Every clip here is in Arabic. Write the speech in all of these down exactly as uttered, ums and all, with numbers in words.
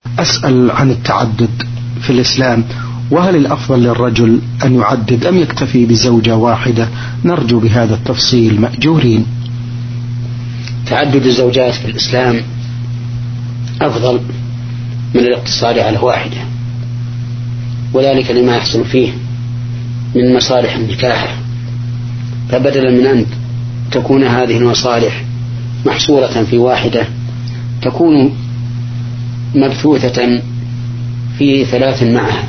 أسأل عن التعدد في الإسلام، وهل الأفضل للرجل أن يعدد أم يكتفي بزوجة واحدة؟ نرجو بهذا التفصيل مأجورين. تعدد الزوجات في الإسلام أفضل من الاقتصار على واحدة، وذلك لما يحصل فيه من مصالح النكاح، فبدلا من أن تكون هذه المصالح محصورة في واحدة تكون مبثوثة في ثلاث معها.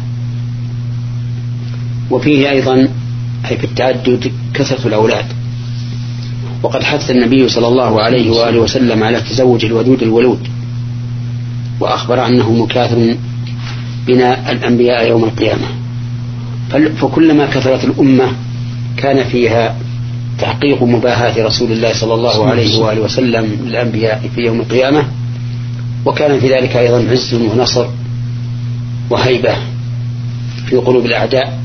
وفيه أيضا أي في التعدد كثرة الأولاد، وقد حث النبي صلى الله عليه وآله وسلم على تزوج الودود الولود، وأخبر أنه مكاثر بنا الأنبياء يوم القيامة. فكلما كثرت الأمة كان فيها تحقيق مباهاة رسول الله صلى الله عليه وآله وسلم للأنبياء في يوم القيامة، وكان في ذلك أيضا عز ونصر وهيبة في قلوب الأعداء.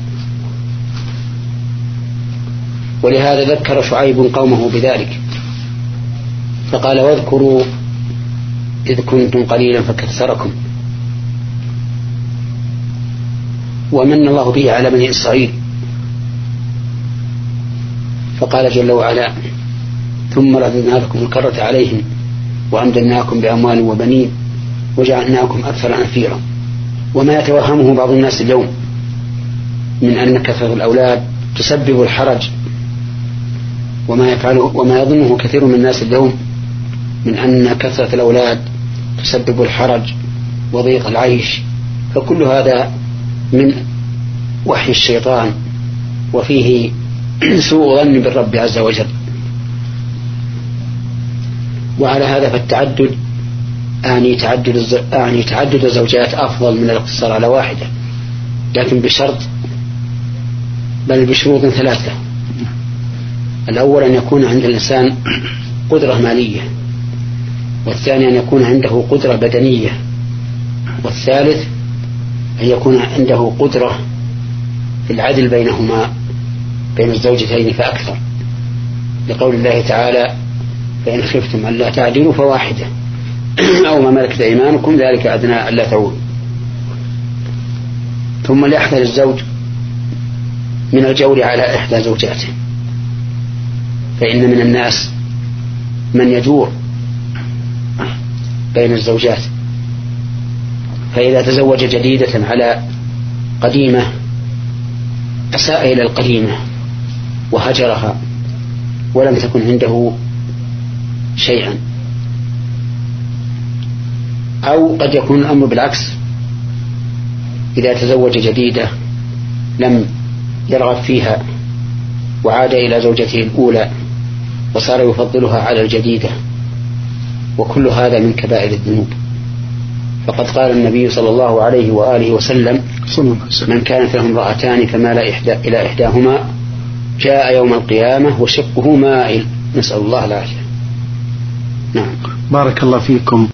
ولهذا ذكر شعيب قومه بذلك فقال: واذكروا إذ كنتم قليلا فكثركم. ومن الله به على بني إسرائيل، فقال جل وعلا: ثم رددنا لكم الكرة عليهم وأمددناكم بأموال وبنين وجعلناكم أكثر نفيرا. وما يتوهمه بعض الناس اليوم من أن كثرة الأولاد تسبب الحرج، وما يفعله وما يظنه كثير من الناس اليوم من أن كثرة الأولاد تسبب الحرج وضيق العيش، فكل هذا من وحي الشيطان، وفيه سوء ظن بالرب عز وجل. وعلى هذا فالتعدد أعني تعدد أعني تعدد الزوجات أفضل من الاقتصار على واحدة، لكن بشرط، بل بشروط ثلاثة. الأول أن يكون عند الإنسان قدرة مالية، والثاني أن يكون عنده قدرة بدنية، والثالث أن يكون عنده قدرة في العدل بينهما بين الزوجتين فأكثر، لقول الله تعالى: فإن خفتم ألا تعدلوا فواحدة أو ما ملكت أيمانكم ذلك أدنى ألا تعودوا. ثم ليحذر الزوج من الجور على إحدى زوجاته، فإن من الناس من يجور بين الزوجات، فإذا تزوج جديدة على قديمة أساء إلى القديمة وهجرها ولم تكن عنده شيئا. أو قد يكون الأمر بالعكس، إذا تزوج جديدة لم يرغب فيها وعاد إلى زوجته الأولى وصار يفضلها على الجديدة، وكل هذا من كبائر الذنوب. فقد قال النبي صلى الله عليه وآله وسلم: من كانت له امرأتان فمال إلى إحداهما جاء يوم القيامة وشقه مائل، نسأل الله العافية. نعم. بارك الله فيكم.